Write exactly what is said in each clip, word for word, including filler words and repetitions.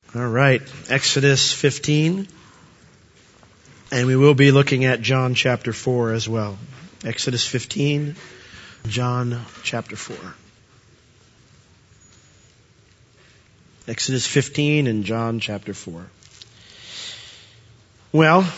All right, Exodus fifteen, and we will be looking at John chapter four as well. Exodus fifteen, John chapter four. Exodus fifteen and John chapter four. Well,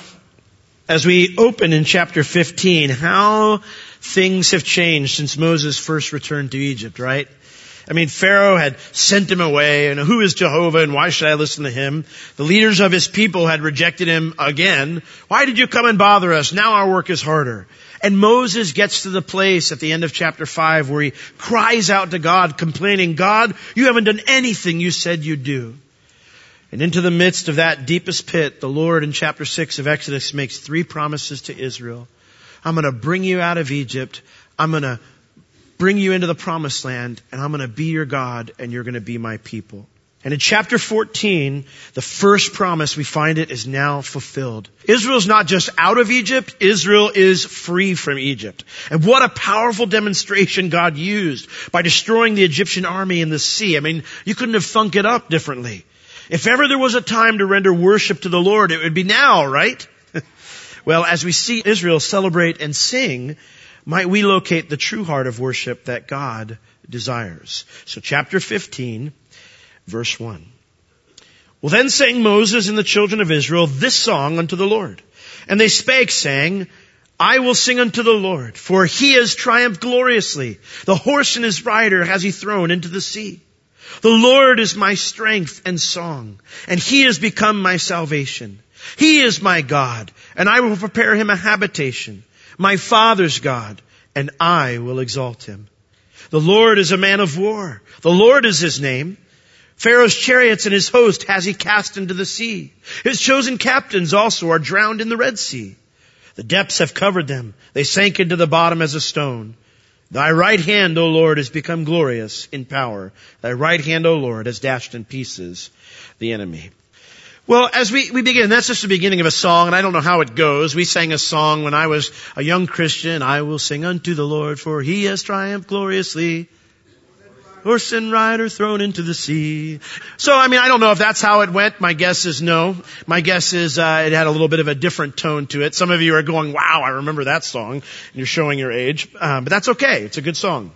as we open in chapter fifteen, how things have changed since Moses first returned to Egypt, right? I mean, Pharaoh had sent him away, and who is Jehovah, and why should I listen to him? The leaders of his people had rejected him again. Why did you come and bother us? Now our work is harder. And Moses gets to the place at the end of chapter five where he cries out to God, complaining, God, you haven't done anything you said you'd do. And into the midst of that deepest pit, the Lord in chapter six of Exodus makes three promises to Israel. I'm going to bring you out of Egypt. I'm going to bring you into the promised land, and I'm going to be your God, and you're going to be my people. And in chapter fourteen, the first promise, we find it is now fulfilled. Israel's not just out of Egypt, Israel is free from Egypt. And what a powerful demonstration God used by destroying the Egyptian army in the sea. I mean, you couldn't have thunk it up differently. If ever there was a time to render worship to the Lord, it would be now, right? Well, as we see Israel celebrate and sing, might we locate the true heart of worship that God desires. So chapter fifteen, verse one. Well, then sang Moses and the children of Israel this song unto the Lord. And they spake, saying, I will sing unto the Lord, for he has triumphed gloriously. The horse and his rider has he thrown into the sea. The Lord is my strength and song, and he has become my salvation. He is my God, and I will prepare him a habitation. My father's God, and I will exalt him. The Lord is a man of war. The Lord is his name. Pharaoh's chariots and his host has he cast into the sea. His chosen captains also are drowned in the Red Sea. The depths have covered them. They sank into the bottom as a stone. Thy right hand, O Lord, has become glorious in power. Thy right hand, O Lord, has dashed in pieces the enemy. Well, as we, we begin, that's just the beginning of a song, and I don't know how it goes. We sang a song when I was a young Christian. I will sing unto the Lord, for he has triumphed gloriously. Horse and rider thrown into the sea. So, I mean, I don't know if that's how it went. My guess is no. My guess is uh, it had a little bit of a different tone to it. Some of you are going, wow, I remember that song. And you're showing your age. Uh, but that's okay. It's a good song.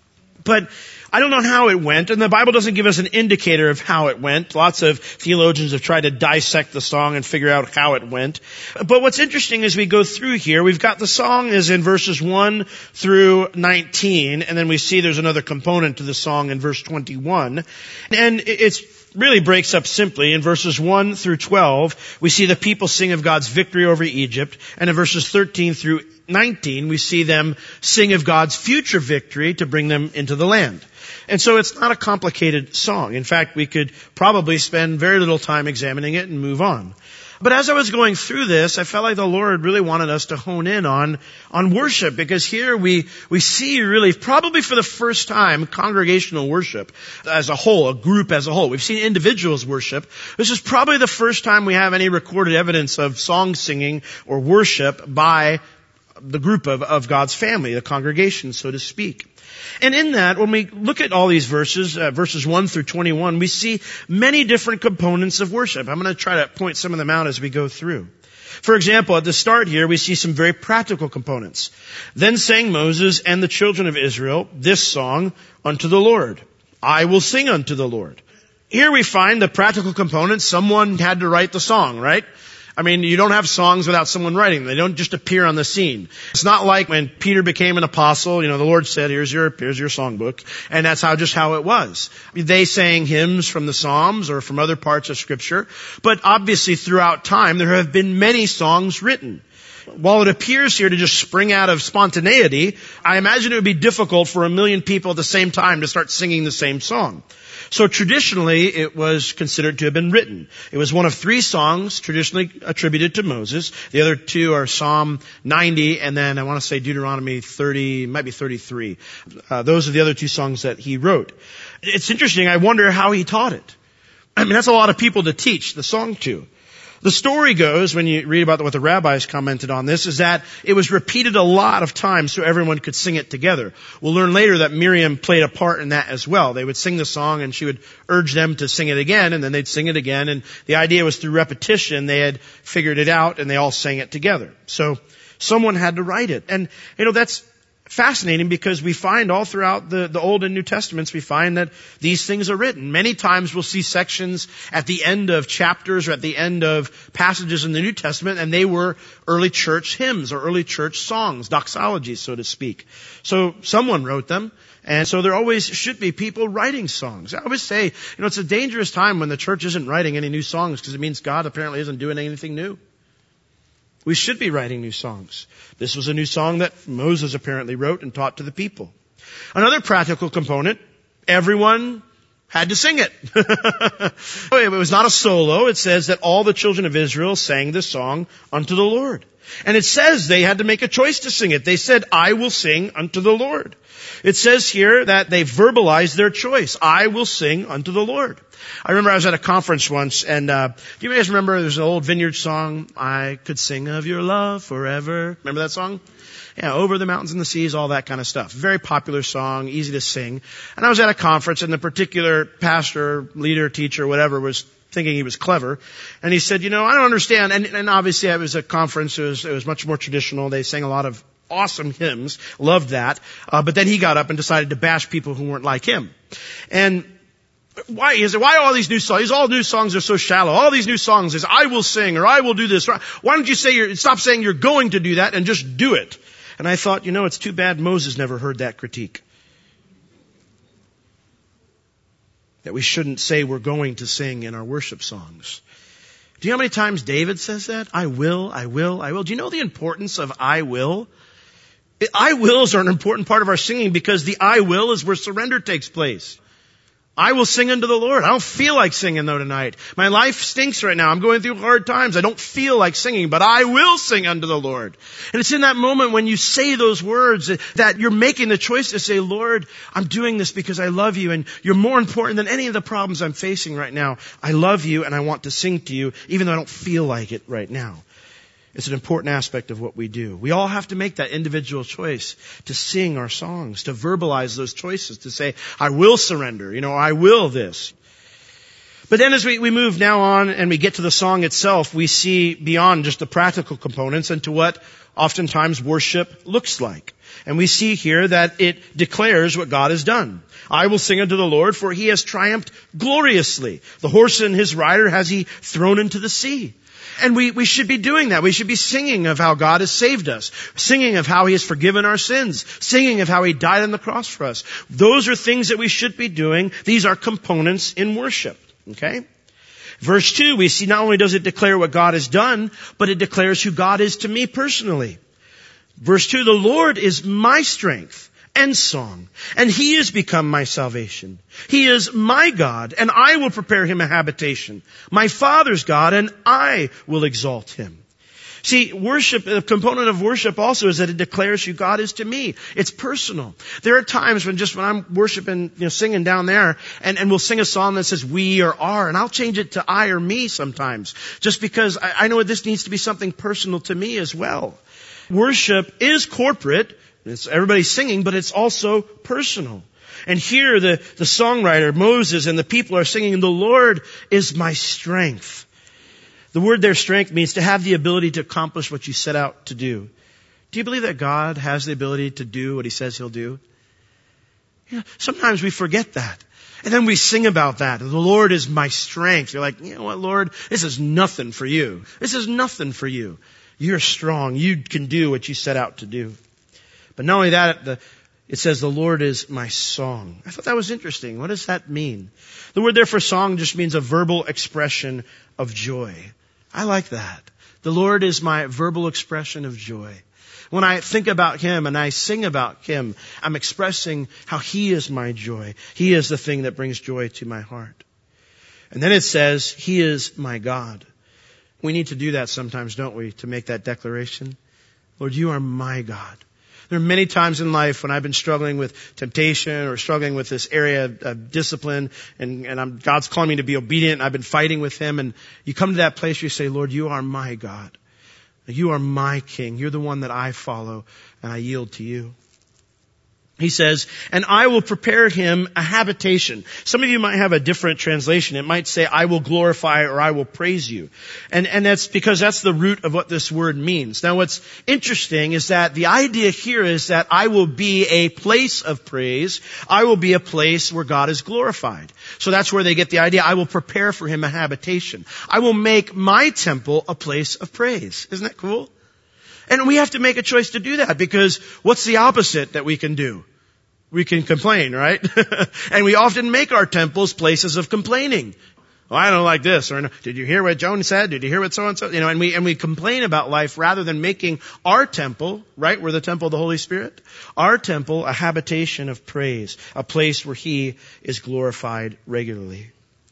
But I don't know how it went, and the Bible doesn't give us an indicator of how it went. Lots of theologians have tried to dissect the song and figure out how it went. But what's interesting as we go through here, we've got the song is in verses one through nineteen, and then we see there's another component to the song in verse twenty-one. And it really breaks up simply. In verses one through twelve, we see the people sing of God's victory over Egypt, and in verses thirteen through nineteen, we see them sing of God's future victory to bring them into the land. And so it's not a complicated song. In fact, we could probably spend very little time examining it and move on. But as I was going through this, I felt like the Lord really wanted us to hone in on, on worship, because here we, we see really, probably for the first time, congregational worship as a whole, a group as a whole. We've seen individuals worship. This is probably the first time we have any recorded evidence of song singing or worship by the group of, of God's family, the congregation, so to speak. And in that, when we look at all these verses, uh, verses one through twenty-one, we see many different components of worship. I'm going to try to point some of them out as we go through. For example, at the start here, we see some very practical components. Then sang Moses and the children of Israel this song unto the Lord. I will sing unto the Lord. Here we find the practical components. Someone had to write the song, right? I mean, you don't have songs without someone writing them. They don't just appear on the scene. It's not like when Peter became an apostle, you know, the Lord said, here's your, here's your songbook. And that's how, just how it was. They sang hymns from the Psalms or from other parts of Scripture. But obviously throughout time, there have been many songs written. While it appears here to just spring out of spontaneity, I imagine it would be difficult for a million people at the same time to start singing the same song. So traditionally, it was considered to have been written. It was one of three songs traditionally attributed to Moses. The other two are Psalm ninety, and then I want to say Deuteronomy thirty, might be thirty-three. Uh, those are the other two songs that he wrote. It's interesting. I wonder how he taught it. I mean, that's a lot of people to teach the song to. The story goes, when you read about what the rabbis commented on this, is that it was repeated a lot of times so everyone could sing it together. We'll learn later that Miriam played a part in that as well. They would sing the song and she would urge them to sing it again, and then they'd sing it again. And the idea was through repetition, they had figured it out and they all sang it together. So someone had to write it. And, you know, that's fascinating because we find all throughout the, the Old and New Testaments, we find that these things are written. Many times we'll see sections at the end of chapters or at the end of passages in the New Testament, and they were early church hymns or early church songs, doxologies, so to speak. So someone wrote them, and so there always should be people writing songs. I always say, you know, it's a dangerous time when the church isn't writing any new songs because it means God apparently isn't doing anything new. We should be writing new songs. This was a new song that Moses apparently wrote and taught to the people. Another practical component, everyone had to sing it. It was not a solo. It says that all the children of Israel sang this song unto the Lord. And it says they had to make a choice to sing it. They said, I will sing unto the Lord. It says here that they verbalized their choice. I will sing unto the Lord. I remember I was at a conference once, and uh, do you guys remember there's an old Vineyard song, I could sing of your love forever. Remember that song? Yeah, over the mountains and the seas, all that kind of stuff. Very popular song, easy to sing. And I was at a conference, and the particular pastor, leader, teacher, whatever, was thinking he was clever. And he said, you know, I don't understand. And, and obviously it was a conference, it was, it was much more traditional. They sang a lot of awesome hymns, loved that. Uh, but then he got up and decided to bash people who weren't like him. And why is it? Why all these new songs? All new songs are so shallow. All these new songs is I will sing or I will do this. Why don't you say you're, stop saying you're going to do that and just do it? And I thought, you know, it's too bad Moses never heard that critique. That we shouldn't say we're going to sing in our worship songs. Do you know how many times David says that? I will, I will, I will. Do you know the importance of I will? I wills are an important part of our singing because the I will is where surrender takes place. I will sing unto the Lord. I don't feel like singing though tonight. My life stinks right now. I'm going through hard times. I don't feel like singing, but I will sing unto the Lord. And it's in that moment when you say those words that you're making the choice to say, Lord, I'm doing this because I love you and you're more important than any of the problems I'm facing right now. I love you and I want to sing to you even though I don't feel like it right now. It's an important aspect of what we do. We all have to make that individual choice to sing our songs, to verbalize those choices, to say, I will surrender, you know, I will this. But then as we, we move now on and we get to the song itself, we see beyond just the practical components into what oftentimes worship looks like. And we see here that it declares what God has done. I will sing unto the Lord, for he has triumphed gloriously. The horse and his rider has he thrown into the sea. And we, we should be doing that. We should be singing of how God has saved us, singing of how he has forgiven our sins, singing of how he died on the cross for us. Those are things that we should be doing. These are components in worship. Okay? Verse two, we see not only does it declare what God has done, but it declares who God is to me personally. Verse two, the Lord is my strength and song, and he has become my salvation. He is my God, and I will prepare him a habitation. My Father's God, and I will exalt him. See, worship, a component of worship also is that it declares who God is to me. It's personal. There are times when just when I'm worshiping, you know, singing down there, and, and we'll sing a song that says we or our, and I'll change it to I or me sometimes, just because I, I know this needs to be something personal to me as well. Worship is corporate. It's everybody singing, but it's also personal. And here the, the songwriter, Moses, and the people are singing, the Lord is my strength. The word there, strength, means to have the ability to accomplish what you set out to do. Do you believe that God has the ability to do what he says he'll do? Yeah, sometimes we forget that. And then we sing about that. The Lord is my strength. You're like, you know what, Lord? This is nothing for you. This is nothing for you. You're strong. You can do what you set out to do. But not only that, the, it says the Lord is my song. I thought that was interesting. What does that mean? The word there for song just means a verbal expression of joy. I like that. The Lord is my verbal expression of joy. When I think about him and I sing about him, I'm expressing how he is my joy. He is the thing that brings joy to my heart. And then it says, he is my God. We need to do that sometimes, don't we, to make that declaration? Lord, you are my God. There are many times in life when I've been struggling with temptation or struggling with this area of, of discipline, and, and I'm, God's calling me to be obedient, and I've been fighting with Him, and you come to that place where you say, Lord, you are my God. You are my King. You're the one that I follow, and I yield to you. He says, and I will prepare him a habitation. Some of you might have a different translation. It might say, I will glorify or I will praise you. And, and that's because that's the root of what this word means. Now what's interesting is that the idea here is that I will be a place of praise. I will be a place where God is glorified. So that's where they get the idea. I will prepare for him a habitation. I will make my temple a place of praise. Isn't that cool? And we have to make a choice to do that, because what's the opposite that we can do? We can complain, right? And we often make our temples places of complaining. Oh, I don't like this. Or, did you hear what Joan said? Did you hear what so-and-so? You know, and we, and we complain about life rather than making our temple, right? We're the temple of the Holy Spirit. Our temple a habitation of praise, a place where He is glorified regularly.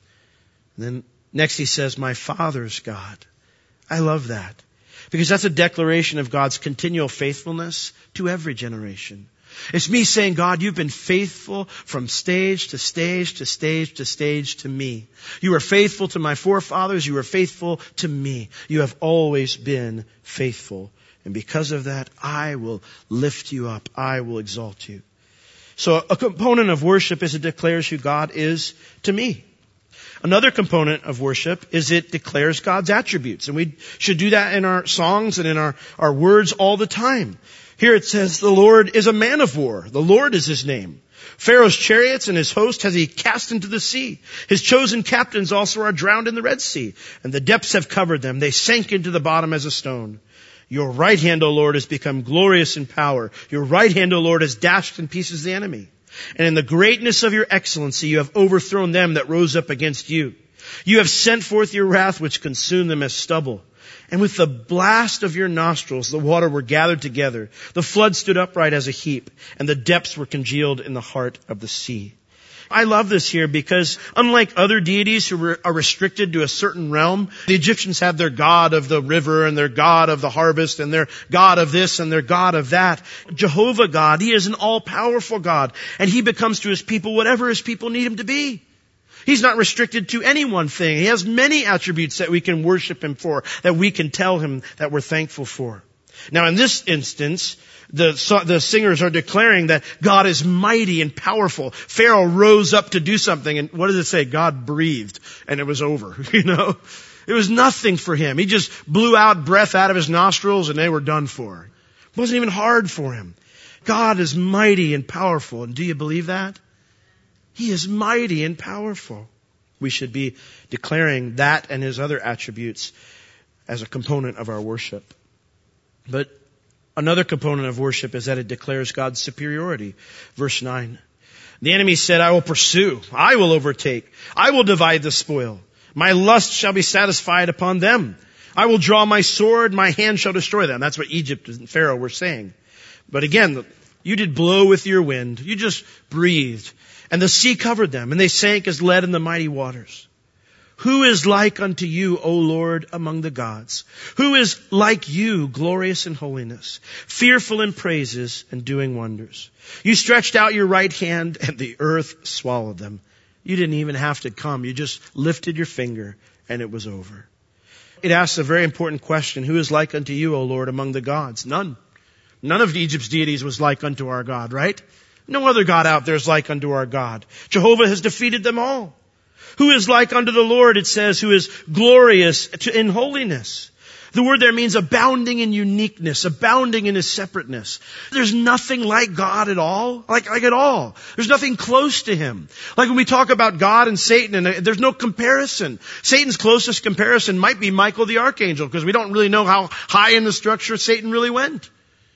And then next He says, my Father's God. I love that. Because that's a declaration of God's continual faithfulness to every generation. It's me saying, God, you've been faithful from stage to stage to stage to stage to me. You were faithful to my forefathers. You were faithful to me. You have always been faithful. And because of that, I will lift you up. I will exalt you. So a component of worship is it declares who God is to me. Another component of worship is it declares God's attributes. And we should do that in our songs and in our, our words all the time. Here it says, the Lord is a man of war. The Lord is His name. Pharaoh's chariots and his host has He cast into the sea. His chosen captains also are drowned in the Red Sea, and the depths have covered them. They sank into the bottom as a stone. Your right hand, O Lord, has become glorious in power. Your right hand, O Lord, has dashed in pieces the enemy. And in the greatness of your excellency, you have overthrown them that rose up against you. You have sent forth your wrath, which consumed them as stubble. And with the blast of your nostrils, the water were gathered together. The flood stood upright as a heap, and the depths were congealed in the heart of the sea. I love this here because unlike other deities who are restricted to a certain realm, the Egyptians had their god of the river and their god of the harvest and their god of this and their god of that. Jehovah God, He is an all-powerful God, and He becomes to His people whatever His people need Him to be. He's not restricted to any one thing. He has many attributes that we can worship Him for, that we can tell Him that we're thankful for. Now in this instance, the, the singers are declaring that God is mighty and powerful. Pharaoh rose up to do something, and what does it say? God breathed, and it was over, you know? It was nothing for Him. He just blew out breath out of His nostrils, and they were done for. It wasn't even hard for Him. God is mighty and powerful, and do you believe that? He is mighty and powerful. We should be declaring that and His other attributes as a component of our worship. But another component of worship is that it declares God's superiority. Verse nine. The enemy said, I will pursue. I will overtake. I will divide the spoil. My lust shall be satisfied upon them. I will draw my sword. My hand shall destroy them. That's what Egypt and Pharaoh were saying. But again, you did blow with your wind. You just breathed. And the sea covered them, and they sank as lead in the mighty waters. Who is like unto you, O Lord, among the gods? Who is like you, glorious in holiness, fearful in praises, and doing wonders? You stretched out your right hand, and the earth swallowed them. You didn't even have to come. You just lifted your finger, and it was over. It asks a very important question. Who is like unto you, O Lord, among the gods? None. None of Egypt's deities was like unto our God, right? No other God out there is like unto our God. Jehovah has defeated them all. Who is like unto the Lord, it says, who is glorious in holiness. The word there means abounding in uniqueness, abounding in His separateness. There's nothing like God at all, like, like at all. There's nothing close to Him. Like when we talk about God and Satan, and there's no comparison. Satan's closest comparison might be Michael the Archangel, because we don't really know how high in the structure Satan really went.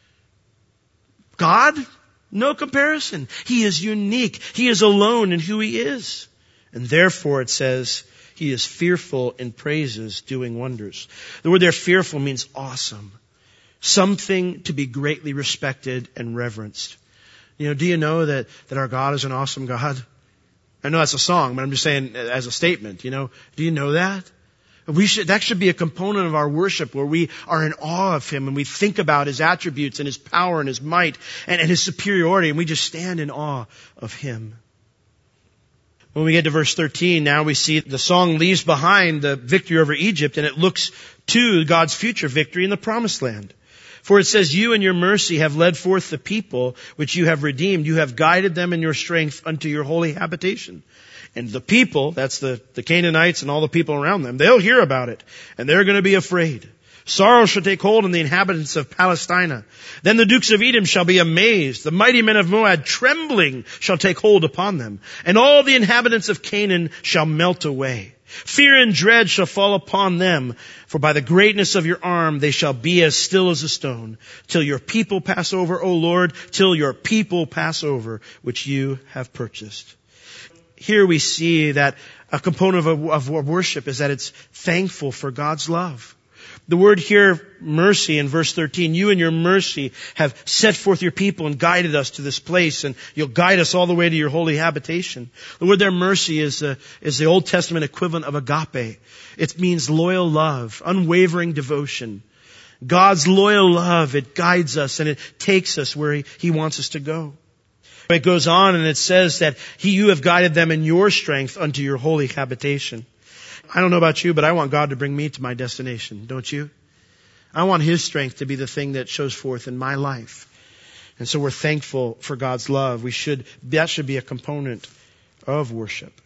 God? No comparison. He is unique. He is alone in who He is. And therefore it says He is fearful in praises, doing wonders. The word there, fearful, means awesome. Something to be greatly respected and reverenced. You know, do you know that, that our God is an awesome God? I know that's a song, but I'm just saying as a statement, you know, do you know that? We should, that should be a component of our worship where we are in awe of Him and we think about His attributes and His power and His might and, and His superiority, and we just stand in awe of Him. When we get to verse thirteen, now we see the song leaves behind the victory over Egypt and it looks to God's future victory in the promised land. For it says, you in your mercy have led forth the people which you have redeemed. You have guided them in your strength unto your holy habitation. And the people, that's the, the Canaanites and all the people around them, they'll hear about it and they're going to be afraid. Sorrow shall take hold on the inhabitants of Palestina. Then the dukes of Edom shall be amazed. The mighty men of Moab trembling shall take hold upon them. And all the inhabitants of Canaan shall melt away. Fear and dread shall fall upon them. For by the greatness of your arm they shall be as still as a stone. Till your people pass over, O Lord, till your people pass over, which you have purchased. Here we see that a component of, of worship is that it's thankful for God's love. The word here, mercy, in verse thirteen, you in your mercy have set forth your people and guided us to this place, and you'll guide us all the way to your holy habitation. The word there, mercy, is, uh, is the Old Testament equivalent of agape. It means loyal love, unwavering devotion. God's loyal love, it guides us and it takes us where He, he wants us to go. It goes on and it says that He, you have guided them in your strength unto your holy habitation. I don't know about you, but I want God to bring me to my destination, don't you? I want His strength to be the thing that shows forth in my life. And so we're thankful for God's love. We should, that should be a component of worship.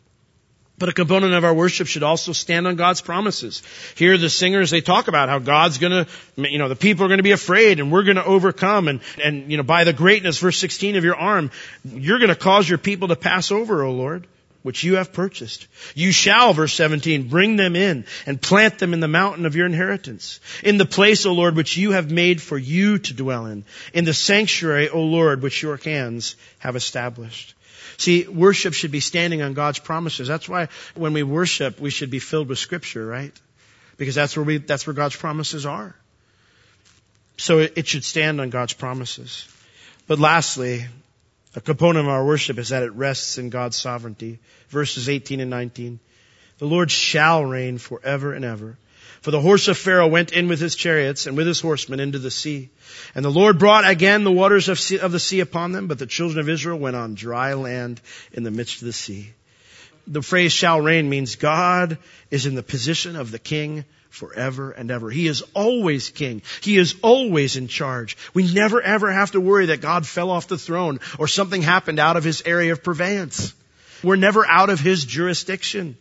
But a component of our worship should also stand on God's promises. Here the singers, they talk about how God's gonna, you know, the people are gonna be afraid and we're gonna overcome, and, and, you know, by the greatness, verse sixteen, of your arm, you're gonna cause your people to pass over, O Lord, which you have purchased. You shall, verse seventeen, bring them in and plant them in the mountain of your inheritance, in the place, O Lord, which you have made for you to dwell in, in the sanctuary, O Lord, which your hands have established. See, worship should be standing on God's promises. That's why when we worship, we should be filled with Scripture, right? Because that's where we, that's where God's promises are. So it, it should stand on God's promises. But lastly, a component of our worship is that it rests in God's sovereignty. Verses eighteen and nineteen. The Lord shall reign forever and ever. For the horse of Pharaoh went in with his chariots and with his horsemen into the sea. And the Lord brought again the waters of, sea, of the sea upon them, but the children of Israel went on dry land in the midst of the sea. The phrase shall reign means God is in the position of the king forever and ever. He is always king. He is always in charge. We never ever have to worry that God fell off the throne or something happened out of His area of purveyance. We're never out of His jurisdiction.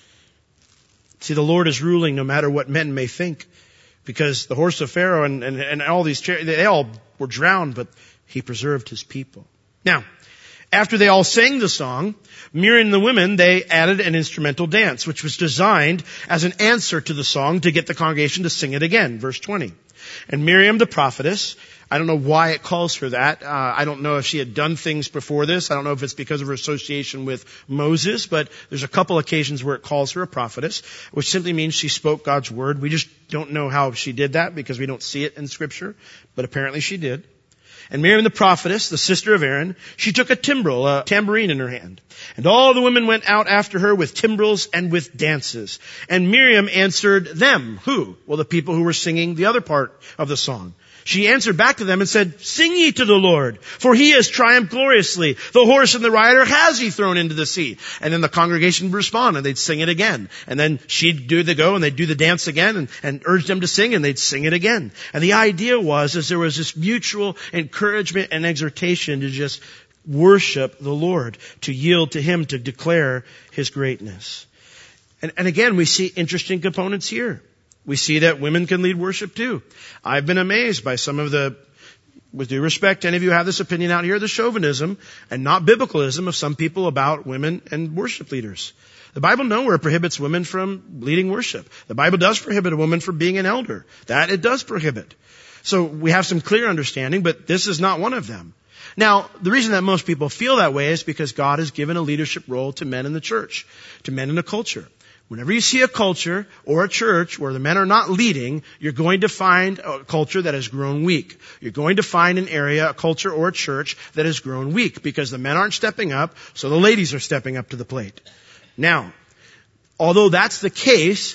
See, the Lord is ruling no matter what men may think, because the horse of Pharaoh and, and, and all these, they all were drowned, but He preserved His people. Now, after they all sang the song, Miriam and the women, they added an instrumental dance, which was designed as an answer to the song to get the congregation to sing it again. Verse twenty. And Miriam the prophetess, I don't know why it calls her that. Uh, I don't know if she had done things before this. I don't know if it's because of her association with Moses, but there's a couple occasions where it calls her a prophetess, which simply means she spoke God's word. We just don't know how she did that because we don't see it in Scripture, but apparently she did. And Miriam the prophetess, the sister of Aaron, she took a timbrel, a tambourine in her hand. And all the women went out after her with timbrels and with dances. And Miriam answered them. Who? Well, the people who were singing the other part of the song. She answered back to them and said, sing ye to the Lord, for He has triumphed gloriously. The horse and the rider has He thrown into the sea. And then the congregation would respond and they'd sing it again. And then she'd do the go and they'd do the dance again and, and urge them to sing and they'd sing it again. And the idea was, is there was this mutual encouragement and exhortation to just worship the Lord, to yield to Him, to declare His greatness. And, and again, we see interesting components here. We see that women can lead worship too. I've been amazed by some of the, with due respect, any of you have this opinion out here, the chauvinism and not biblicalism of some people about women and worship leaders. The Bible nowhere prohibits women from leading worship. The Bible does prohibit a woman from being an elder. That it does prohibit. So we have some clear understanding, but this is not one of them. Now, the reason that most people feel that way is because God has given a leadership role to men in the church, to men in the culture. Whenever you see a culture or a church where the men are not leading, you're going to find a culture that has grown weak. You're going to find an area, a culture or a church that has grown weak because the men aren't stepping up, so the ladies are stepping up to the plate. Now, although that's the case,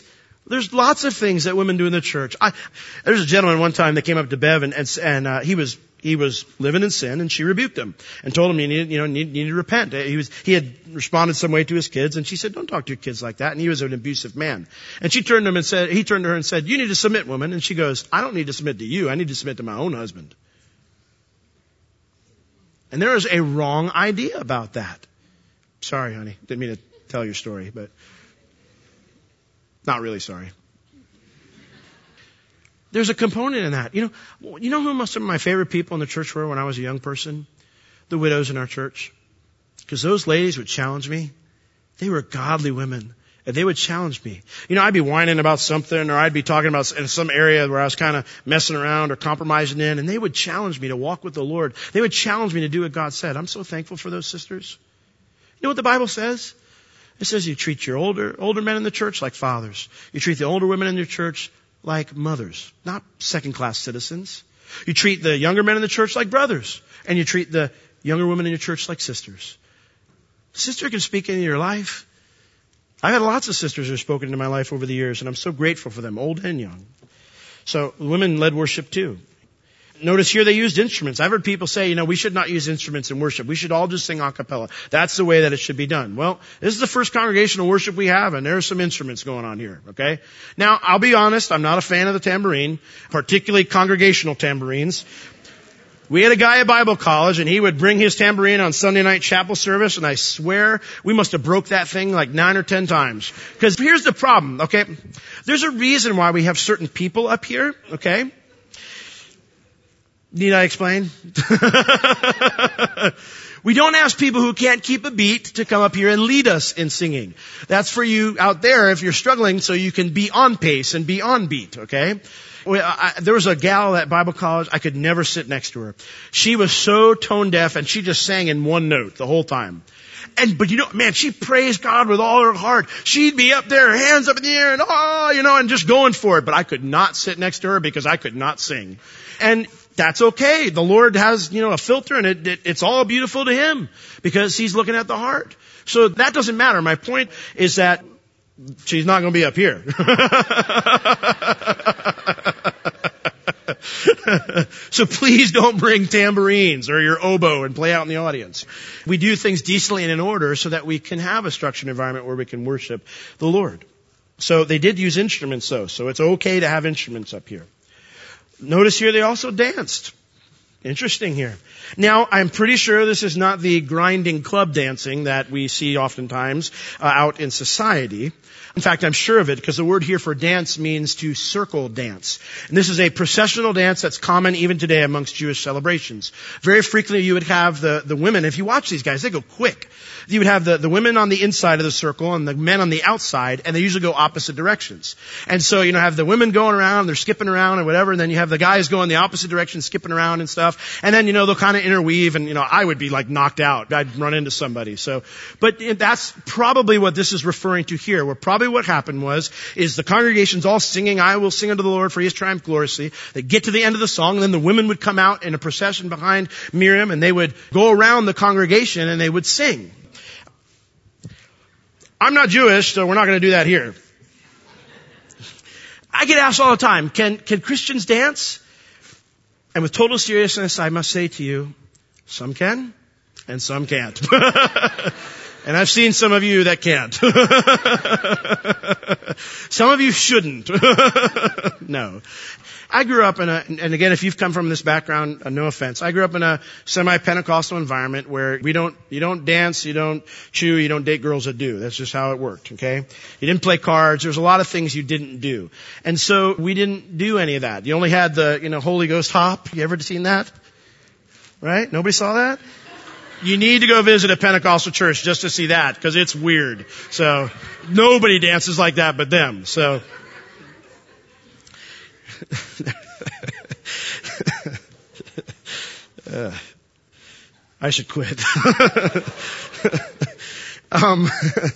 There's lots of things that women do in the church. I, there's a gentleman one time that came up to Bev and, and, and uh, he was he was living in sin, and she rebuked him and told him you needed you know need, needed to repent. He was he had responded some way to his kids, and she said, "Don't talk to your kids like that." And he was an abusive man. And she turned to him and said, he turned to her and said, "You need to submit, woman." And she goes, "I don't need to submit to you. I need to submit to my own husband." And there is a wrong idea about that. Sorry, honey, didn't mean to tell your story, but not really sorry. There's a component in that. You know, you know who most of my favorite people in the church were when I was a young person? The widows in our church. Because those ladies would challenge me. They were godly women. And they would challenge me. You know, I'd be whining about something, or I'd be talking about in some area where I was kind of messing around or compromising in, and they would challenge me to walk with the Lord. They would challenge me to do what God said. I'm so thankful for those sisters. You know what the Bible says? It says you treat your older older men in the church like fathers. You treat the older women in your church like mothers, not second-class citizens. You treat the younger men in the church like brothers, and you treat the younger women in your church like sisters. Sister can speak into your life. I've had lots of sisters who have spoken into my life over the years, and I'm so grateful for them, old and young. So women led worship too. Notice here they used instruments. I've heard people say, you know, we should not use instruments in worship. We should all just sing a cappella. That's the way that it should be done. Well, this is the first congregational worship we have, and there are some instruments going on here, okay? Now, I'll be honest, I'm not a fan of the tambourine, particularly congregational tambourines. We had a guy at Bible college, and he would bring his tambourine on Sunday night chapel service, and I swear we must have broke that thing like nine or ten times. Because here's the problem, okay? There's a reason why we have certain people up here, okay? Need I explain? We don't ask people who can't keep a beat to come up here and lead us in singing. That's for you out there if you're struggling, so you can be on pace and be on beat, okay? I, there was a gal at Bible college, I could never sit next to her. She was so tone deaf, and she just sang in one note the whole time. And, but you know, man, she praised God with all her heart. She'd be up there, hands up in the air, and oh, you know, and just going for it. But I could not sit next to her because I could not sing. And that's okay. The Lord has, you know, a filter, and it, it, it's all beautiful to Him because He's looking at the heart. So that doesn't matter. My point is that she's not going to be up here. So please don't bring tambourines or your oboe and play out in the audience. We do things decently and in order so that we can have a structured environment where we can worship the Lord. So they did use instruments though, so it's okay to have instruments up here. Notice here they also danced. Interesting here. Now, I'm pretty sure this is not the grinding club dancing that we see oftentimes uh, out in society. In fact, I'm sure of it because the word here for dance means to circle dance. And this is a processional dance that's common even today amongst Jewish celebrations. Very frequently you would have the, the women, if you watch these guys, they go quick. You would have the, the women on the inside of the circle and the men on the outside, and they usually go opposite directions. And so, you know, have the women going around, they're skipping around and whatever, and then you have the guys going the opposite direction, skipping around and stuff. And then, you know, they'll kind of interweave, and, you know, I would be like knocked out. I'd run into somebody. So, but that's probably what this is referring to here. Where probably what happened was, is the congregation's all singing, "I will sing unto the Lord for He has triumphed gloriously." They get to the end of the song, and then the women would come out in a procession behind Miriam, and they would go around the congregation and they would sing. I'm not Jewish, so we're not going to do that here. I get asked all the time, can, can Christians dance? And with total seriousness, I must say to you, some can, and some can't. And I've seen some of you that can't. Some of you shouldn't. No. I grew up in a, and again, if you've come from this background, uh, no offense, I grew up in a semi-Pentecostal environment where we don't, you don't dance, you don't chew, you don't date girls that do. That's just how it worked, okay? You didn't play cards. There's a lot of things you didn't do. And so we didn't do any of that. You only had the, you know, Holy Ghost hop. You ever seen that? Right? Nobody saw that? You need to go visit a Pentecostal church just to see that, because it's weird. So nobody dances like that but them. So uh, I should quit. um,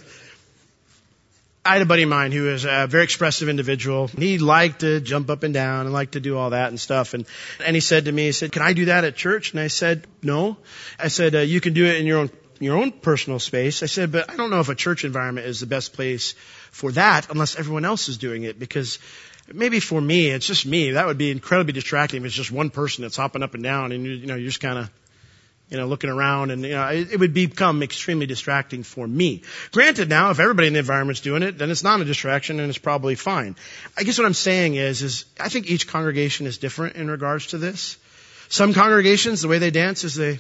I had a buddy of mine who was a very expressive individual. He liked to jump up and down and liked to do all that and stuff. And, and he said to me, he said, "Can I do that at church?" And I said, "No." I said, uh, "You can do it in your own your own personal space. I said, but I don't know if a church environment is the best place for that unless everyone else is doing it, because maybe for me, it's just me. That would be incredibly distracting if it's just one person that's hopping up and down and, you know, you're just kind of, you know, looking around, and, you know, it, it would become extremely distracting for me. Granted, now, if everybody in the environment's doing it, then it's not a distraction and it's probably fine. I guess what I'm saying is, is I think each congregation is different in regards to this. Some congregations, the way they dance is they,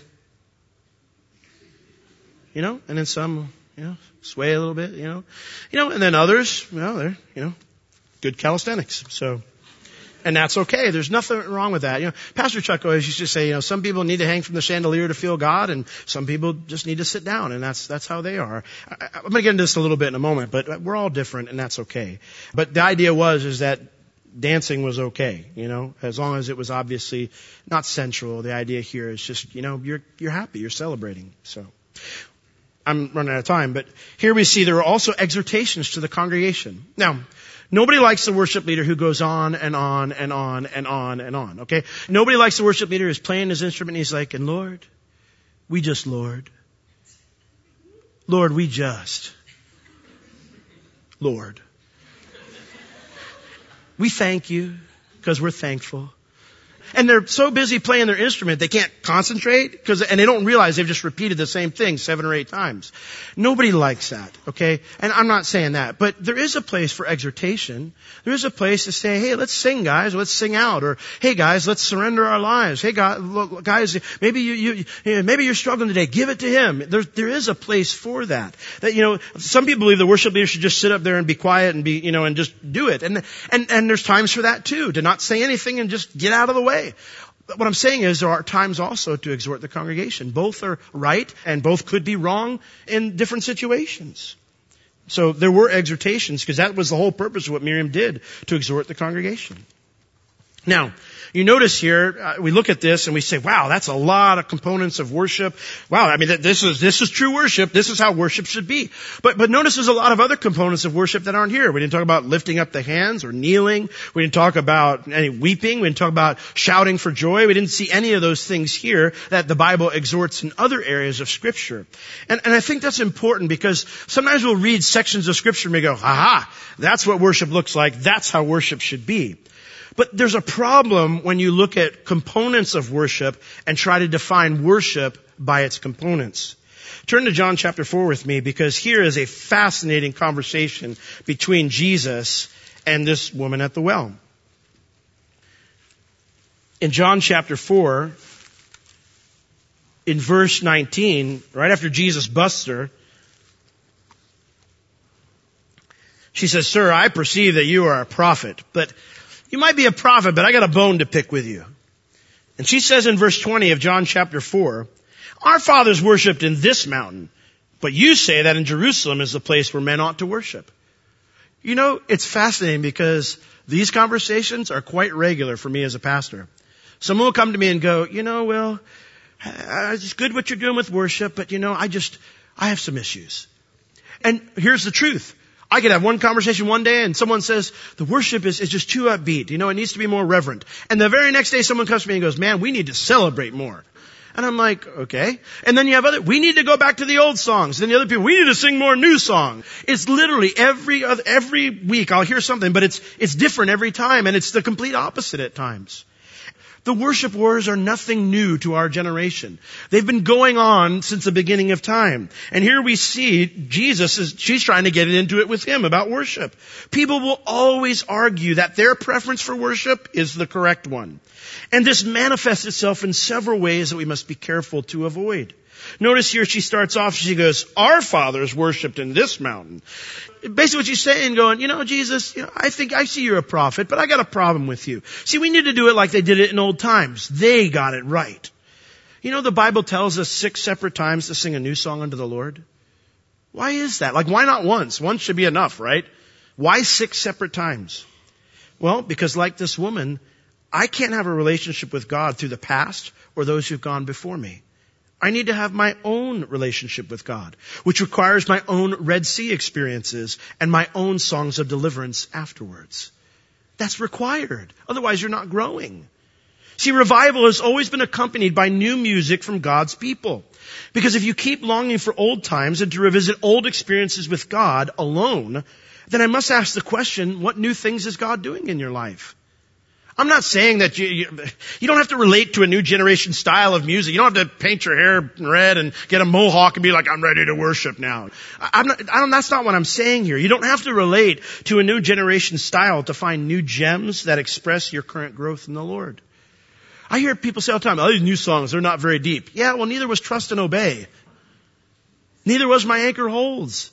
you know, and then some, you know, sway a little bit, you know, you know, and then others, well, they're, you know, good calisthenics. So, and that's okay. There's nothing wrong with that. You know, Pastor Chuck always used to say, you know, some people need to hang from the chandelier to feel God, and some people just need to sit down, and that's that's how they are. I, I'm going to get into this a little bit in a moment, but we're all different, and that's okay. But the idea was is that dancing was okay, you know, as long as it was obviously not sensual. The idea here is just, you know, you're you're happy, you're celebrating. So I'm running out of time, but here we see there are also exhortations to the congregation. Now, nobody likes the worship leader who goes on and on and on and on and on, okay? Nobody likes the worship leader who's playing his instrument and he's like, and Lord, we just, Lord. Lord, we just. Lord. We thank you because we're thankful. And they're so busy playing their instrument, they can't concentrate, because, and they don't realize they've just repeated the same thing seven or eight times. Nobody likes that, okay? And I'm not saying that, but there is a place for exhortation. There is a place to say, hey, let's sing, guys, let's sing out, or hey, guys, let's surrender our lives. Hey, guys, look, guys, maybe you, you, you, maybe you're struggling today. Give it to Him. There, there is a place for that. That, you know, some people believe the worship leader should just sit up there and be quiet and be, you know, and just do it. And and and there's times for that too, to not say anything and just get out of the way. What I'm saying is there are times also to exhort the congregation. Both are right and both could be wrong in different situations. So there were exhortations, because that was the whole purpose of what Miriam did, to exhort the congregation. Now, you notice here, uh, we look at this and we say, wow, that's a lot of components of worship. Wow, I mean, th- this is, this is true worship. This is how worship should be. But, but notice there's a lot of other components of worship that aren't here. We didn't talk about lifting up the hands or kneeling. We didn't talk about any weeping. We didn't talk about shouting for joy. We didn't see any of those things here that the Bible exhorts in other areas of Scripture. And, and I think that's important, because sometimes we'll read sections of Scripture and we go, aha, that's what worship looks like. That's how worship should be. But there's a problem when you look at components of worship and try to define worship by its components. Turn to John chapter four with me, because here is a fascinating conversation between Jesus and this woman at the well. In John chapter four, in verse nineteen, right after Jesus busts her, she says, "Sir, I perceive that you are a prophet, but you might be a prophet, but I got a bone to pick with you." And she says in verse twenty of John chapter four, "Our fathers worshipped in this mountain, but you say that in Jerusalem is the place where men ought to worship." You know, it's fascinating, because these conversations are quite regular for me as a pastor. Someone will come to me and go, you know, well, it's good what you're doing with worship, but you know, I just, I have some issues. And here's the truth. I could have one conversation one day and someone says, the worship is, is just too upbeat. You know, it needs to be more reverent. And the very next day someone comes to me and goes, man, we need to celebrate more. And I'm like, okay. And then you have other, we need to go back to the old songs. Then the other people, we need to sing more new songs. It's literally every other, every week I'll hear something, but it's, it's different every time, and it's the complete opposite at times. The worship wars are nothing new to our generation. They've been going on since the beginning of time. And here we see Jesus is, she's trying to get into it with him about worship. People will always argue that their preference for worship is the correct one. And this manifests itself in several ways that we must be careful to avoid. Notice here she starts off, she goes, our fathers worshipped in this mountain. Basically what she's saying, going, you know, Jesus, you know, I think I see you're a prophet, but I got a problem with you. See, we need to do it like they did it in old times. They got it right. You know, the Bible tells us six separate times to sing a new song unto the Lord. Why is that? Like, why not once? Once should be enough, right? Why six separate times? Well, because like this woman, I can't have a relationship with God through the past or those who've gone before me. I need to have my own relationship with God, which requires my own Red Sea experiences and my own songs of deliverance afterwards. That's required. Otherwise, you're not growing. See, revival has always been accompanied by new music from God's people. Because if you keep longing for old times and to revisit old experiences with God alone, then I must ask the question, what new things is God doing in your life? I'm not saying that you, you, you don't have to relate to a new generation style of music. You don't have to paint your hair red and get a mohawk and be like, I'm ready to worship now. I'm not, I don't, that's not what I'm saying here. You don't have to relate to a new generation style to find new gems that express your current growth in the Lord. I hear people say all the time, oh, these new songs, they're not very deep. Yeah, well, neither was Trust and Obey. Neither was My Anchor Holds.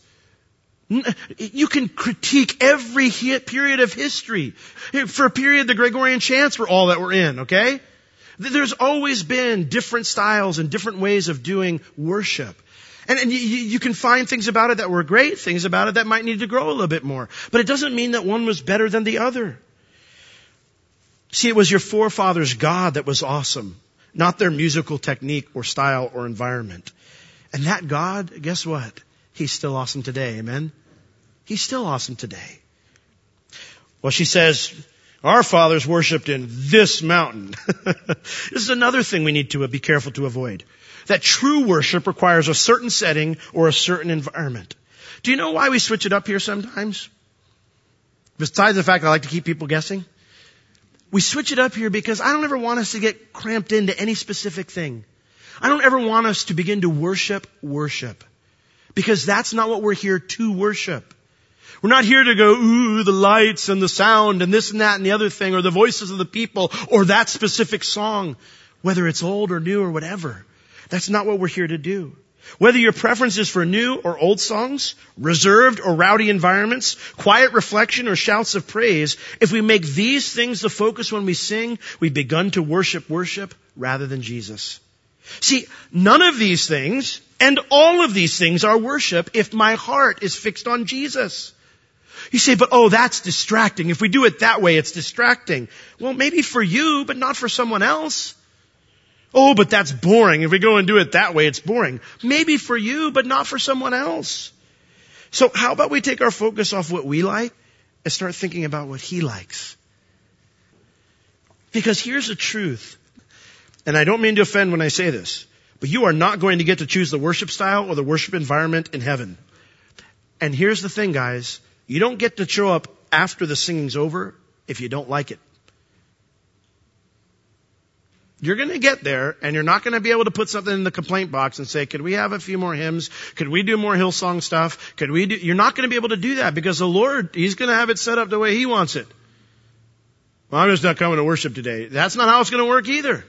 You can critique every period of history. For a period, the Gregorian chants were all that we're in, okay? There's always been different styles and different ways of doing worship. And, and you, you can find things about it that were great, things about it that might need to grow a little bit more. But it doesn't mean that one was better than the other. See, it was your forefathers' God that was awesome, not their musical technique or style or environment. And that God, guess what? He's still awesome today, amen? He's still awesome today. Well, she says, our fathers worshipped in this mountain. This is another thing we need to be careful to avoid. That true worship requires a certain setting or a certain environment. Do you know why we switch it up here sometimes? Besides the fact I like to keep people guessing. We switch it up here because I don't ever want us to get cramped into any specific thing. I don't ever want us to begin to worship worship. Because that's not what we're here to worship. We're not here to go, ooh, the lights and the sound and this and that and the other thing, or the voices of the people, or that specific song, whether it's old or new or whatever. That's not what we're here to do. Whether your preference is for new or old songs, reserved or rowdy environments, quiet reflection or shouts of praise, if we make these things the focus when we sing, we've begun to worship worship rather than Jesus. See, none of these things and all of these things are worship if my heart is fixed on Jesus. You say, but oh, that's distracting. If we do it that way, it's distracting. Well, maybe for you, but not for someone else. Oh, but that's boring. If we go and do it that way, it's boring. Maybe for you, but not for someone else. So how about we take our focus off what we like and start thinking about what He likes? Because here's the truth. And I don't mean to offend when I say this, but you are not going to get to choose the worship style or the worship environment in heaven. And here's the thing, guys. You don't get to show up after the singing's over if you don't like it. You're going to get there, and you're not going to be able to put something in the complaint box and say, could we have a few more hymns? Could we do more Hillsong stuff? Could we do... You're not going to be able to do that because the Lord, He's going to have it set up the way He wants it. Well, I'm just not coming to worship today. That's not how it's going to work either.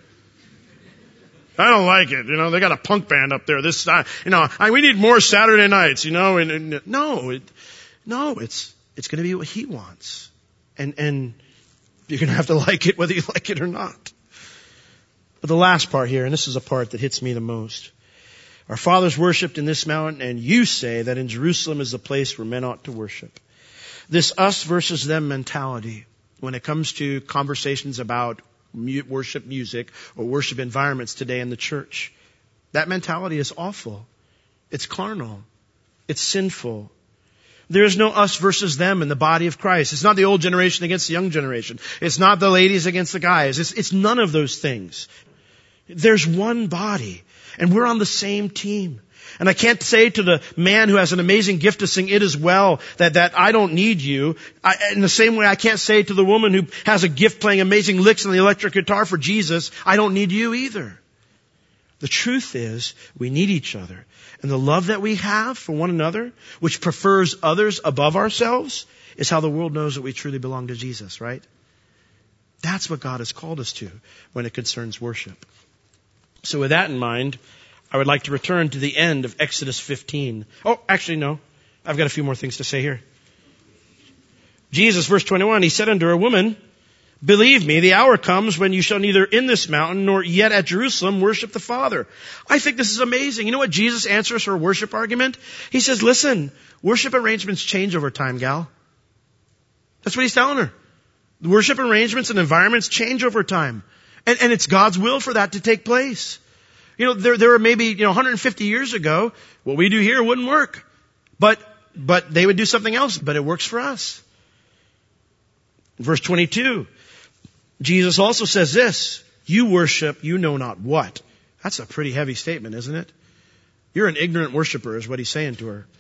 I don't like it. You know, they got a punk band up there. This, uh, you know, I, we need more Saturday nights, you know, and, and no, it, no, it's, it's going to be what He wants. And, and you're going to have to like it whether you like it or not. But the last part here, and this is a part that hits me the most. Our fathers worshipped in this mountain, and you say that in Jerusalem is the place where men ought to worship. This us versus them mentality, when it comes to conversations about worship music or worship environments today in the church. That mentality is awful. It's carnal. It's sinful. There is no us versus them in the body of Christ. It's not the old generation against the young generation. It's not the ladies against the guys. It's, it's none of those things. There's one body, and we're on the same team. And I can't say to the man who has an amazing gift to sing it as well that, that I don't need you. I, in the same way, I can't say to the woman who has a gift playing amazing licks on the electric guitar for Jesus, I don't need you either. The truth is, we need each other. And the love that we have for one another, which prefers others above ourselves, is how the world knows that we truly belong to Jesus, right? That's what God has called us to when it concerns worship. So with that in mind, I would like to return to the end of Exodus fifteen. Oh, actually, no. I've got a few more things to say here. Jesus, verse twenty-one, He said unto her, woman, believe me, the hour comes when you shall neither in this mountain nor yet at Jerusalem worship the Father. I think this is amazing. You know what Jesus answers her worship argument? He says, listen, worship arrangements change over time, gal. That's what He's telling her. The worship arrangements and environments change over time. And, and it's God's will for that to take place. You know, there, there were maybe, you know, one hundred fifty years ago, what we do here wouldn't work. But, but they would do something else, but it works for us. Verse twenty-two, Jesus also says this, You worship, you know not what. That's a pretty heavy statement, isn't it? You're an ignorant worshiper, is what he's saying to her.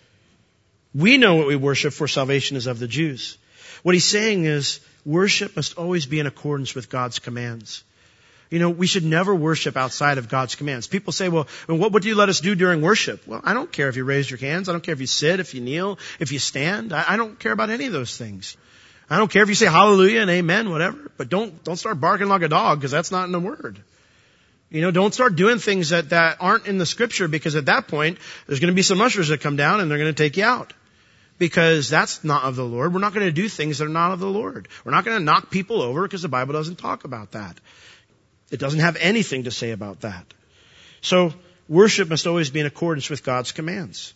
We know what we worship, for salvation is of the Jews. What he's saying is, worship must always be in accordance with God's commands. You know, we should never worship outside of God's commands. People say, well, what, what do you let us do during worship? Well, I don't care if you raise your hands. I don't care if you sit, if you kneel, if you stand. I, I don't care about any of those things. I don't care if you say hallelujah and amen, whatever. But don't, don't start barking like a dog, because that's not in the Word. You know, don't start doing things that, that aren't in the Scripture, because at that point, there's going to be some ushers that come down and they're going to take you out. Because that's not of the Lord. We're not going to do things that are not of the Lord. We're not going to knock people over, because the Bible doesn't talk about that. It doesn't have anything to say about that. So worship must always be in accordance with God's commands.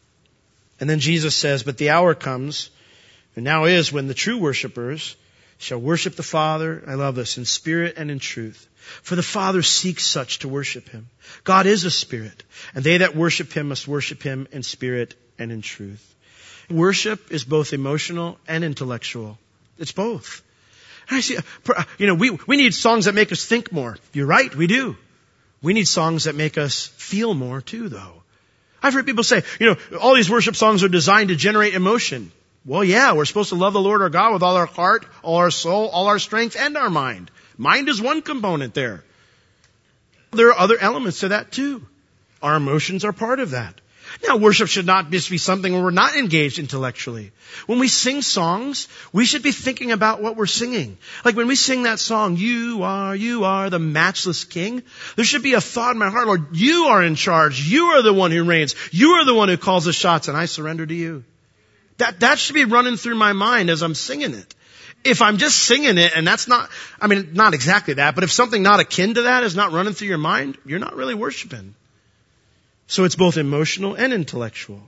And then Jesus says, but the hour comes, and now is, when the true worshipers shall worship the Father, I love this, in spirit and in truth. For the Father seeks such to worship Him. God is a spirit, and they that worship Him must worship Him in spirit and in truth. Worship is both emotional and intellectual. It's both. I see, you know, we, we need songs that make us think more. You're right, we do. We need songs that make us feel more too, though. I've heard people say, you know, all these worship songs are designed to generate emotion. Well, yeah, we're supposed to love the Lord our God with all our heart, all our soul, all our strength, and our mind. Mind is one component there. There are other elements to that too. Our emotions are part of that. Now, worship should not just be something where we're not engaged intellectually. When we sing songs, we should be thinking about what we're singing. Like when we sing that song, you are, you are the matchless King, there should be a thought in my heart, Lord, you are in charge. You are the one who reigns. You are the one who calls the shots, and I surrender to you. That, that should be running through my mind as I'm singing it. If I'm just singing it and that's not, I mean, not exactly that, but if something not akin to that is not running through your mind, you're not really worshiping. So it's both emotional and intellectual.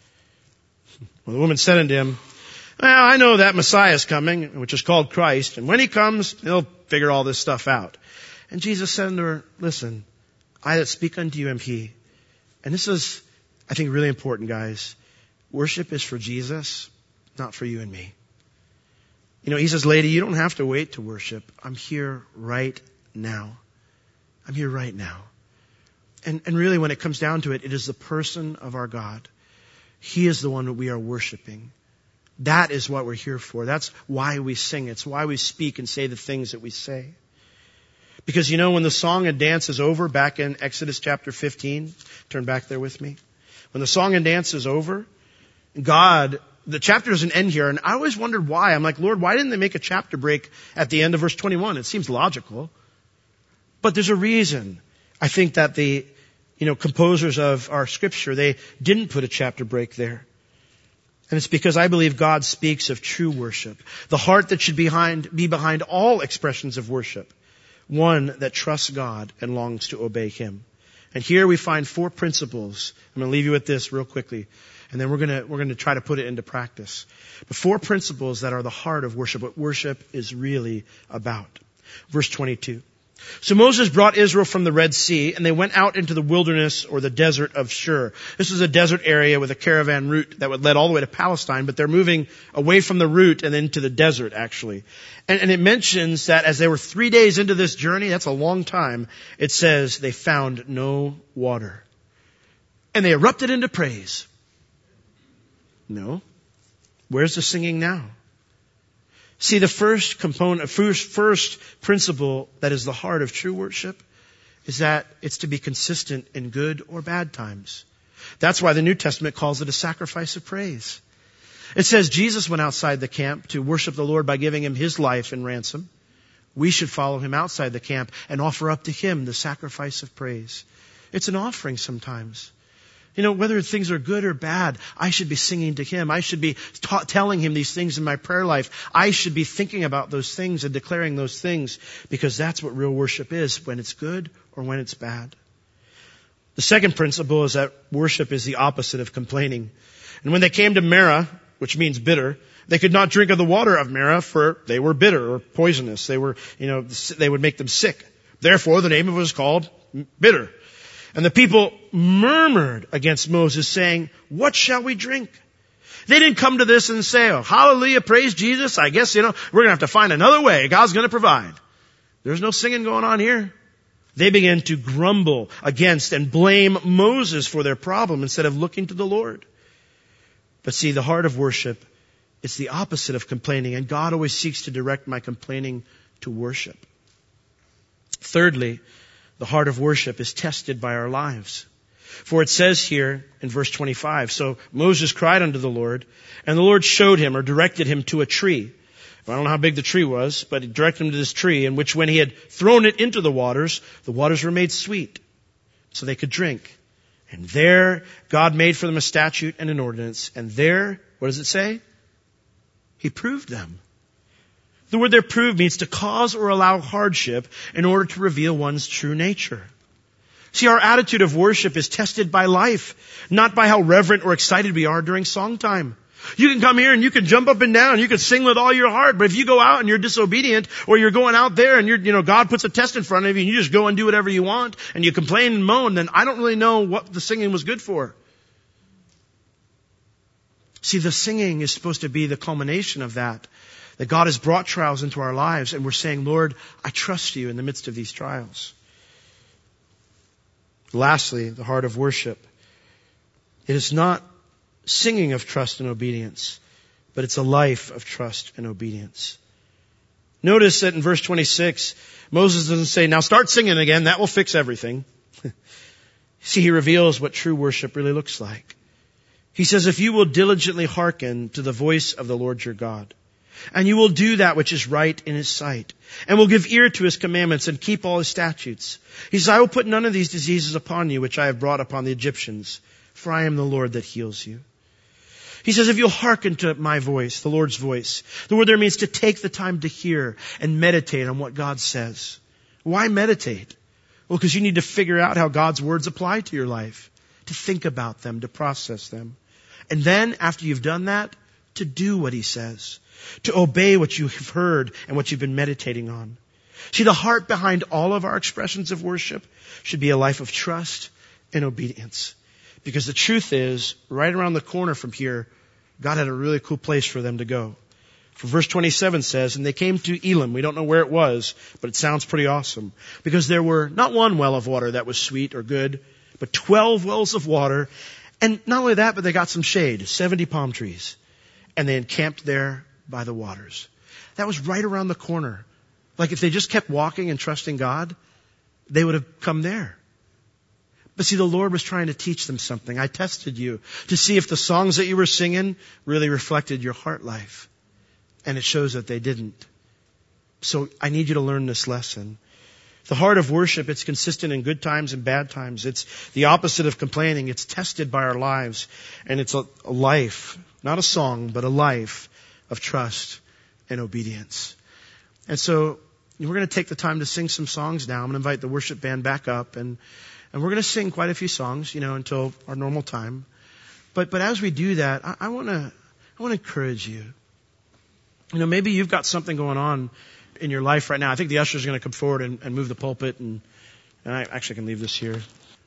Well, the woman said unto him, well, I know that Messiah is coming, which is called Christ, and when He comes, He'll figure all this stuff out. And Jesus said unto her, listen, I that speak unto you am He. And this is, I think, really important, guys. Worship is for Jesus, not for you and me. You know, He says, lady, you don't have to wait to worship. I'm here right now. I'm here right now. And, and really, when it comes down to it, it is the person of our God. He is the one that we are worshiping. That is what we're here for. That's why we sing. It's why we speak and say the things that we say. Because, you know, when the song and dance is over, back in Exodus chapter fifteen, turn back there with me. When the song and dance is over, God, the chapter doesn't end here. And I always wondered why. I'm like, Lord, why didn't they make a chapter break at the end of verse twenty-one? It seems logical. But there's a reason. I think that the, you know, composers of our scripture, they didn't put a chapter break there. And it's because I believe God speaks of true worship. The heart that should behind, be behind all expressions of worship. One that trusts God and longs to obey Him. And here we find four principles. I'm going to leave you with this real quickly. And then we're going to, we're going to try to put it into practice. But four principles that are the heart of worship, what worship is really about. Verse twenty-two. So Moses brought Israel from the Red Sea, and they went out into the wilderness or the desert of Shur. This was a desert area with a caravan route that would lead all the way to Palestine, but they're moving away from the route and into the desert, actually. And, and it mentions that as they were three days into this journey, that's a long time, it says they found no water. And they erupted into praise. No. Where's the singing now? See, the first component, first, first principle that is the heart of true worship is that it's to be consistent in good or bad times. That's why the New Testament calls it a sacrifice of praise. It says Jesus went outside the camp to worship the Lord by giving Him His life in ransom. We should follow Him outside the camp and offer up to Him the sacrifice of praise. It's an offering sometimes. You know, whether things are good or bad, I should be singing to Him. I should be ta- telling Him these things in my prayer life. I should be thinking about those things and declaring those things, because that's what real worship is, when it's good or when it's bad. The second principle is that worship is the opposite of complaining. And when they came to Marah, which means bitter, they could not drink of the water of Marah, for they were bitter or poisonous. They were, you know, they would make them sick. Therefore, the name of it was called bitter. And the people murmured against Moses, saying, what shall we drink? They didn't come to this and say, oh, hallelujah, praise Jesus. I guess, you know, we're going to have to find another way. God's going to provide. There's no singing going on here. They began to grumble against and blame Moses for their problem instead of looking to the Lord. But see, the heart of worship, it's the opposite of complaining, and God always seeks to direct my complaining to worship. Thirdly, the heart of worship is tested by our lives. For it says here in verse twenty-five, so Moses cried unto the Lord, and the Lord showed him or directed him to a tree. I don't know how big the tree was, but he directed him to this tree, in which when he had thrown it into the waters, the waters were made sweet, so they could drink. And there God made for them a statute and an ordinance. And there, what does it say? He proved them. The word there, prove, means to cause or allow hardship in order to reveal one's true nature. See, our attitude of worship is tested by life, not by how reverent or excited we are during song time. You can come here and you can jump up and down, you can sing with all your heart, but if you go out and you're disobedient, or you're going out there and you're, you know, God puts a test in front of you and you just go and do whatever you want, and you complain and moan, then I don't really know what the singing was good for. See, the singing is supposed to be the culmination of that. That God has brought trials into our lives, and we're saying, Lord, I trust you in the midst of these trials. Lastly, the heart of worship. It is not singing of trust and obedience, but it's a life of trust and obedience. Notice that in verse twenty-six, Moses doesn't say, now start singing again, that will fix everything. See, he reveals what true worship really looks like. He says, if you will diligently hearken to the voice of the Lord your God, and you will do that which is right in his sight, and will give ear to his commandments and keep all his statutes. He says, I will put none of these diseases upon you which I have brought upon the Egyptians, for I am the Lord that heals you. He says, if you'll hearken to my voice, the Lord's voice, the word there means to take the time to hear and meditate on what God says. Why meditate? Well, because you need to figure out how God's words apply to your life, to think about them, to process them. And then, after you've done that, to do what he says, to obey what you have heard and what you've been meditating on. See, the heart behind all of our expressions of worship should be a life of trust and obedience. Because the truth is, right around the corner from here, God had a really cool place for them to go. For verse twenty-seven says, and they came to Elim. We don't know where it was, but it sounds pretty awesome. Because there were not one well of water that was sweet or good, but twelve wells of water. And not only that, but they got some shade, seventy palm trees. And they encamped there by the waters. That was right around the corner. Like if they just kept walking and trusting God, they would have come there. But see, the Lord was trying to teach them something. I tested you to see if the songs that you were singing really reflected your heart life. And it shows that they didn't. So I need you to learn this lesson. The heart of worship, it's consistent in good times and bad times. It's the opposite of complaining. It's tested by our lives. And it's a, a life, not a song, but a life of trust and obedience. And so we're going to take the time to sing some songs now. I'm going to invite the worship band back up, and And we're going to sing quite a few songs, you know, until our normal time. But but as we do that, I, I want to I want to encourage you. You know, maybe you've got something going on in your life right now. I think the ushers are going to come forward and, and move the pulpit, and, and I actually can leave this here.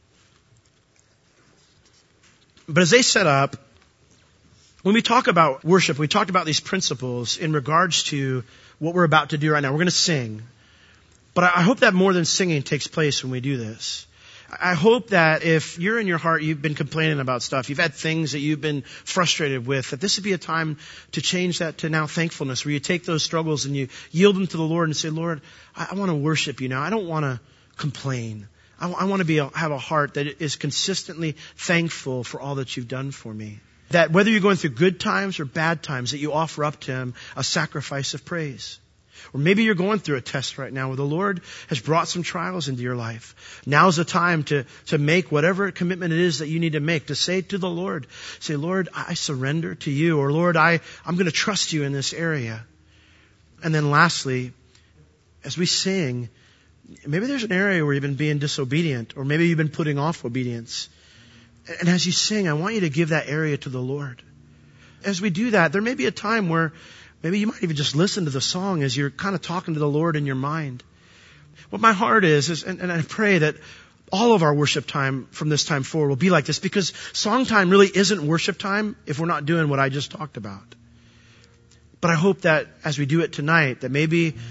But as they set up, when we talk about worship, we talked about these principles in regards to what we're about to do right now. We're going to sing. But I, I hope that more than singing takes place when we do this. I hope that if you're in your heart, you've been complaining about stuff, you've had things that you've been frustrated with, that this would be a time to change that to now thankfulness, where you take those struggles and you yield them to the Lord and say, Lord, I, I want to worship you now. I don't want to complain. I, I want to be a, have a heart that is consistently thankful for all that you've done for me. That whether you're going through good times or bad times, that you offer up to him a sacrifice of praise. Or maybe you're going through a test right now where the Lord has brought some trials into your life. Now's the time to, to make whatever commitment it is that you need to make, to say to the Lord, say, Lord, I surrender to you. Or Lord, I, I'm going to trust you in this area. And then lastly, as we sing, maybe there's an area where you've been being disobedient, or maybe you've been putting off obedience. And as you sing, I want you to give that area to the Lord. As we do that, there may be a time where maybe you might even just listen to the song as you're kind of talking to the Lord in your mind. What my heart is, is and, and I pray that all of our worship time from this time forward will be like this, because song time really isn't worship time if we're not doing what I just talked about. But I hope that as we do it tonight, that maybe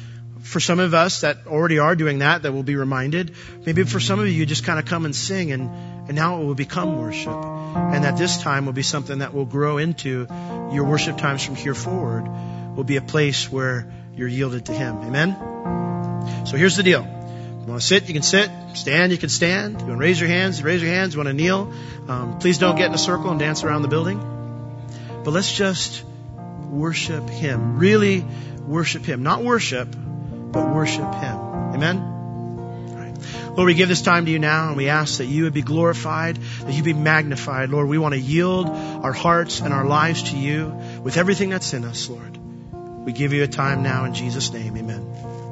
for some of us that already are doing that, that will be reminded. Maybe for some of you, you just kind of come and sing, and, and now it will become worship. And that this time will be something that will grow into your worship times from here forward, will be a place where you're yielded to Him. Amen? So here's the deal. You want to sit, you can sit. Stand, you can stand. You want to raise your hands, raise your hands. You want to kneel. Um, please don't get in a circle and dance around the building. But let's just worship Him. Really worship Him. Not worship, but worship Him. Amen? All right. Lord, we give this time to You now, and we ask that You would be glorified, that You be magnified. Lord, we want to yield our hearts and our lives to You with everything that's in us, Lord. We give You a time now in Jesus' name. Amen.